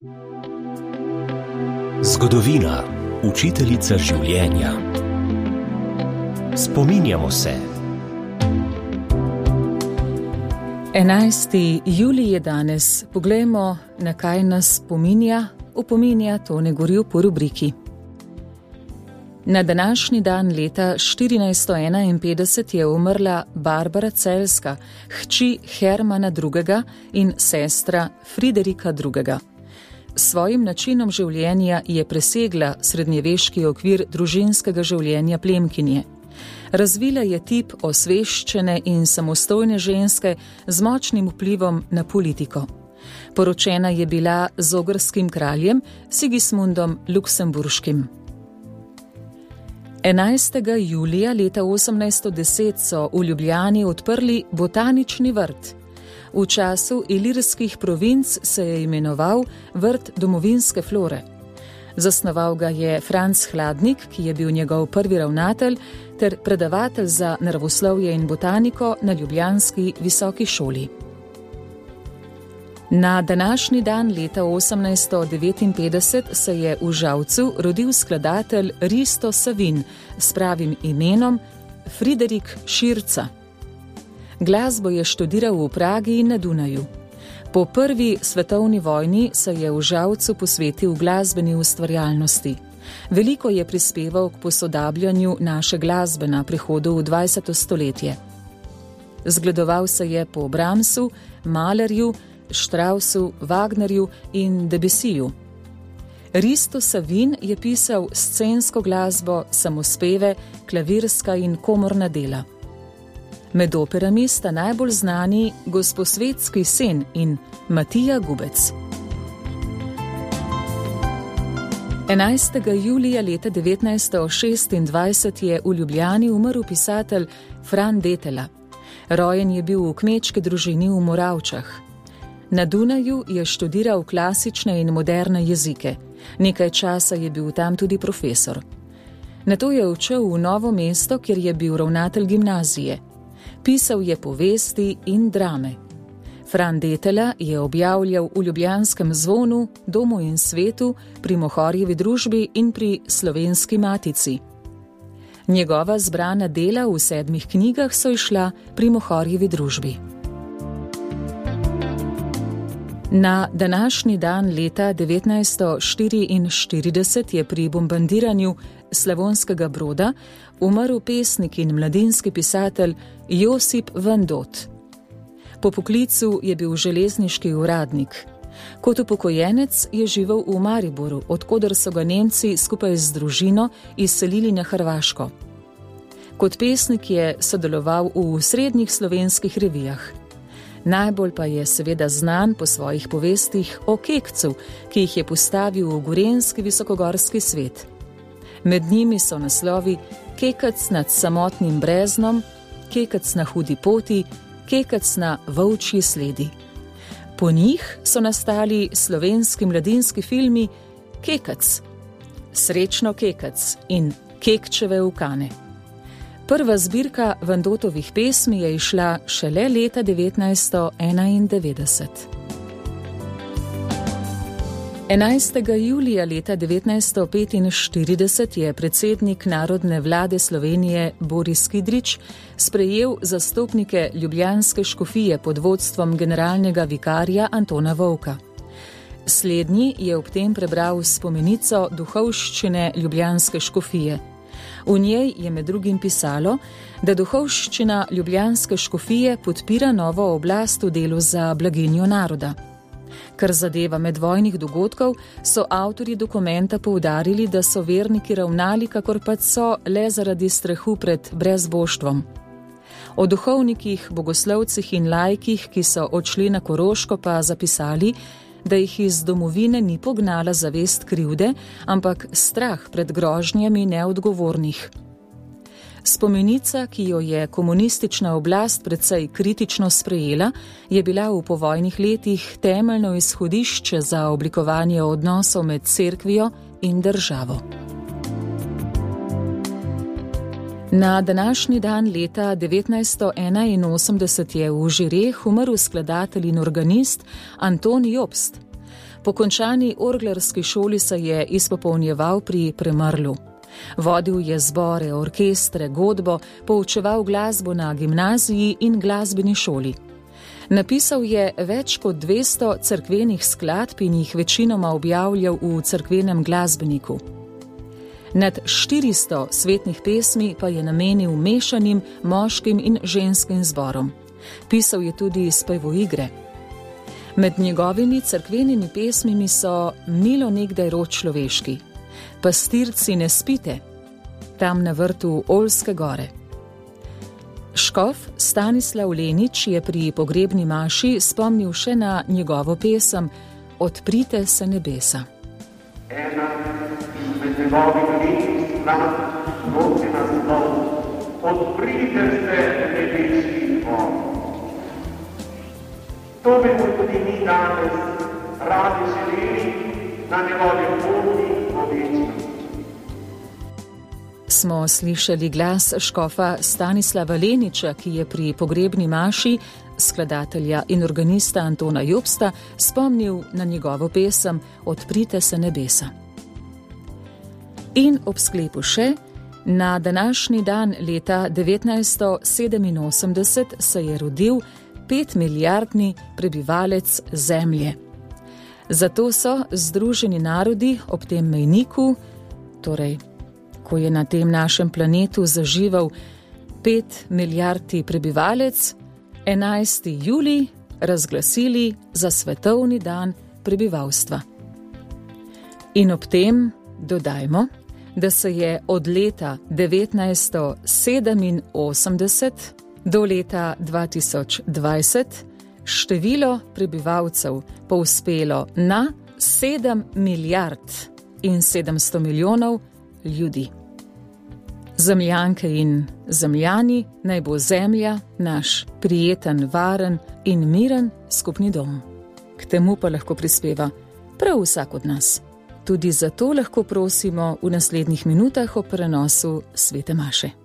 Zgodovina, učiteljica življenja. Spominjamo se. 11. julij je danes. Poglejmo, na kaj nas opominja Tone Gorjup po rubriki. Na današnji dan leta 1451 je umrla Barbara Celjska, hči Hermana II. In sestra Friderika II. S svojim načinom življenja je presegla srednjeveški okvir družinskega življenja plemkinje. Razvila je tip osveščene in samostojne ženske z močnim vplivom na politiko. Poročena je bila z ogrskim kraljem Sigismundom Luksemburškim. 11. julija leta 1810 so v Ljubljani odprli botanični vrt. V času ilirskih provinc se je imenoval Vrt domovinske flore. Zasnoval ga je Franc Hladnik, ki je bil njegov prvi ravnatelj ter predavatelj za naravoslovje in botaniko na ljubljanski visoki šoli. Na današnji dan leta 1859 se je v Žalcu rodil skladatelj Risto Savin s pravim imenom Friderik Širca. Glasbo je študiral v Pragi in na Dunaju. Po prvi svetovni vojni se je v Žalcu posvetil glasbeni ustvarjalnosti. Veliko je prispeval k posodabljanju naše glasbe na prehodu v 20. stoletje. Zgledoval se je po Brahmsu, Mahlerju, Straussu, Wagnerju in Debussyju. Risto Savin je pisal scensko glasbo, samospeve, klavirska in komorna dela. Med operami sta najbolj znani Gosposvetski sen in Matija Gubec. 11. julija leta 1926 je v Ljubljani umrl pisatelj Fran Detela. Rojen je bil v kmečki družini v Moravčah. Na Dunaju je študiral klasične in moderne jezike. Nekaj časa je bil tam tudi profesor. Nato je odšel v Novo mesto, kjer je bil ravnatelj gimnazije. Pisal je povesti in drame. Fran Detela je objavljal v Ljubljanskem zvonu, Domu in svetu, pri Mohorjevi družbi in pri Slovenski matici. Njegova zbrana dela v 7 knjigah so izšla pri Mohorjevi družbi. Na današnji dan leta 1944 je pri bombardiranju Slavonskega Broda umrl pesnik in mladinski pisatelj Josip Vandot. Po poklicu je bil železniški uradnik. Kot upokojenec je živel v Mariboru, od koder so ga Nemci skupaj z družino izselili na Hrvaško. Kot pesnik je sodeloval v srednjih slovenskih revijah. Najbolj pa je seveda znan po svojih povestih o kekcu, ki jih je postavil v gorenjski visokogorski svet. Med njimi so naslovi Kekec nad samotnim breznom, Kekec na hudi poti, Kekec na volčji sledi. Po njih so nastali slovenski mladinski filmi Kekec, Srečno Kekec in Kekčeve ukane. Prva zbirka Vandotovih pesmi je izšla šele leta 1991. 11. julija leta 1945 je predsednik Narodne vlade Slovenije Boris Kidrič sprejel zastopnike ljubljanske škofije pod vodstvom generalnega vikarja Antona Vovka. Slednji je ob tem prebral spomenico duhovščine ljubljanske škofije. V njej je med drugim pisalo, da duhovščina ljubljanske škofije podpira novo oblast v delu za blaginjo naroda. Kar zadeva medvojnih dogodkov, so avtorji dokumenta poudarili, da so verniki ravnali, kakor pač so, le zaradi strahu pred brezboštvom. O duhovnikih, bogoslovcih in laikih, ki so odšli na Koroško, pa zapisali, da jih iz domovine ni pognala zavest krivde, ampak strah pred grožnjami neodgovornih. Spomenica, ki jo je komunistična oblast precej kritično sprejela, je bila v povojnih letih temeljno izhodišče za oblikovanje odnosov med cerkvijo in državo. Na današnji dan leta 1981 je v Žireh umrl skladatelj in organist Anton Jobst. Po končani orglarski šoli se je izpopolnjeval pri Premrlu. Vodil je zbore, orkestre, godbo, poučeval glasbo na gimnaziji in glasbeni šoli. Napisal je več kot 200 cerkvenih skladb in jih večinoma objavljal v Cerkvenem glasbeniku. Nad 400 svetnih pesmi pa je namenil mešanim moškim in ženskim zborom. Pisal je tudi spevoigre. Med njegovimi cerkvenimi pesmimi so Milo nekdaj rod človeški, Pastirci ne spite, Tam na vrtu Oljske gore. Škof Stanislav Lenič je pri pogrebni maši spomnil še na njegovo pesem Odprite se nebesa. Ena izmed njegovih lepih skladb nosi naslov Odprite se nebeški dvor. To bi mu tudi mi danes radi želeli na njegovi poti v večnost. Smo slišali glas škofa Stanislava Leniča, ki je pri pogrebni maši skladatelja in organista Antona Jobsta spomnil na njegovo pesem Odprite se nebesa. In ob sklepu še, na današnji dan leta 1987 se je rodil 5-milijardni prebivalec Zemlje. Zato so Združeni narodi ob tem mejniku, torej ko je na tem našem planetu zaživel 5-milijardni prebivalec, 11. julij razglasili za svetovni dan prebivalstva. In ob tem dodajmo, da se je od leta 1987 do leta 2020 število prebivalcev povzpelo na 7 milijard in 700 milijonov ljudi. Zemljanke in zemljani, naj bo Zemlja naš prijeten, varen in miren skupni dom. K temu pa lahko prispeva prav vsak od nas. Tudi zato lahko prosimo v naslednjih minutah o prenosu svete maše.